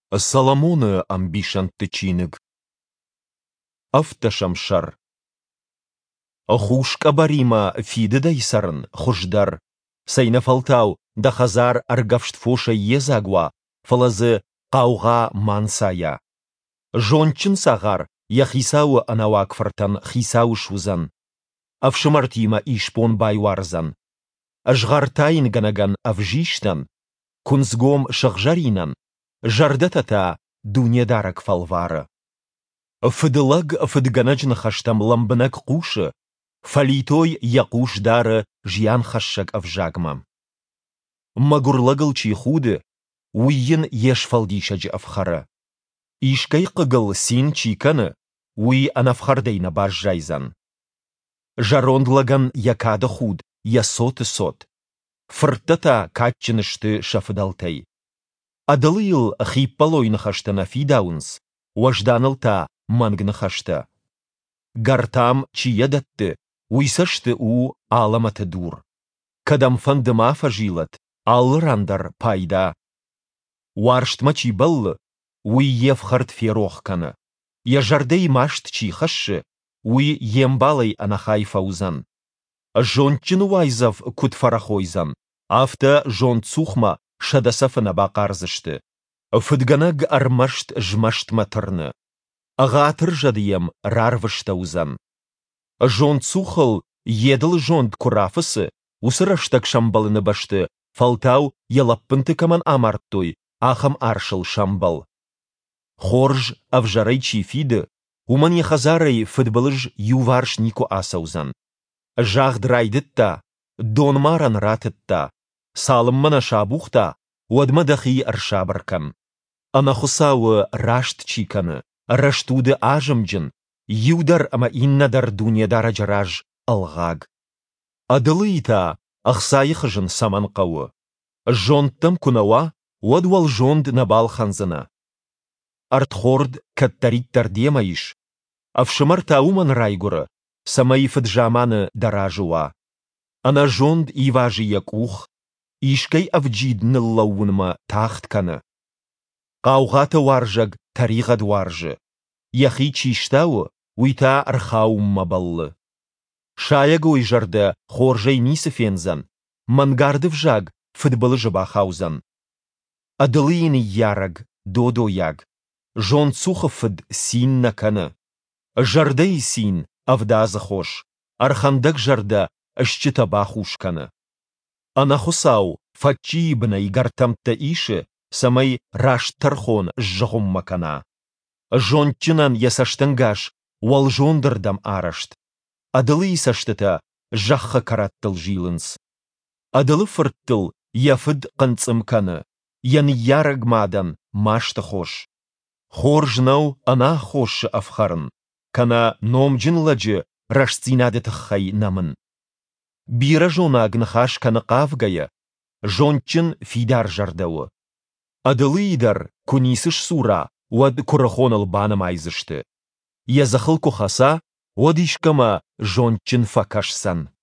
Соломоны амбишан тычиныг. Автошамшар. Хушка барима фиды дайсарын хуждар. Сайна фалтау да хазар аргавштфоша езагва, фалазы қауға мансая. Жончин сағар, я хисау анавак фартан хисау шузан. Авшымартима ишпон байварзан. Ажғартайын ганаган авжиштан, кунзгом шахжаринан, жардатата дунедарак фалвары. Фыдылаг фыдганаджн хаштам ламбанак куши, фалитой якуш дары жьян хашшак авжагма. Магурлагал чихуды, уйин еш фалдишадж авхара. Ишкай қыгыл син чиканы, уй анафхардейна баржайзан. Жарондлаган якада худ, я сот. Фырттата катчынышты шафыдалтай. Адылыл хиппалойны хаштана фидаунс, уажданылта мангны хашта. Гартам чиядатты, уйсашты у аламаты дур. Кадам фандыма фажилат, алырандар пайда. Варштма чибаллы, уй евхард ферохканы. Я жардей машт чихашшы, уй ембалай анахай фаузан. Жончын вайзав кут фарахойзан, афта жон цухма шадасафына бақарзышты. Фыдганаг армашт жмашт матырны. Ағатыр жадыем рарвыштаузан. Жон цухал едыл жонд курафысы, усыраштак шамбалыны башты, фалтау ялаппынты каман амарттой, ахам аршыл шамбал. Хорж авжарай чифиды, уман ехазарай фыдбалыж юварш нику асаузан. Жағдрайдытта, донмаран ратытта, салыммана шабухта, уадмадахи аршабаркан. Анахусауы рашт чиканы, раштуды ажымджын, юдар ама иннадар дуньядара жараж алғаг. Адылыйта ақсайықжын саман қауы. Жонттым кунауа, уадвал жонд набал ханзына. Артхорд каттариттар демаиш, авшымарта уман райгуры, самай фаджаманы даражуа. Ана жонд иважи якух, ишкай авджидны лаунма тахтканы. Қауғаты варжаг тарихад варжы. Яхи чиштауы уйта архаумма баллы. Шаягой жарды хоржай нисы фензан, мангарды вжаг фытбылы жыба хаузан. Адылыйны яраг, додо яг. Жон цуха фыд син наканы. Жарды син авдазы хош. Архандак жарда ашчыта бахушканы. Анахусау фатчибна и гартамта иши самай раш тархон жғым макана. Жончынан ясаштангаш уал жондырдам арашт. Адылы исаштыта жаққа караттыл жилынс. Адылы фырттыл яфыд қынцымканы. Ян ярагмадан машты хош. Хоржнау ана хошы афхарын. Кана номджин ладжы рашцинады тахай намын. Бира жона агнхаш каны қавгая. Жончын фидар жардауы. Адылыйдар кунисыш сура уад курахонал банам айзышты. Язахыл кухаса уад ишкама жончын факашсан.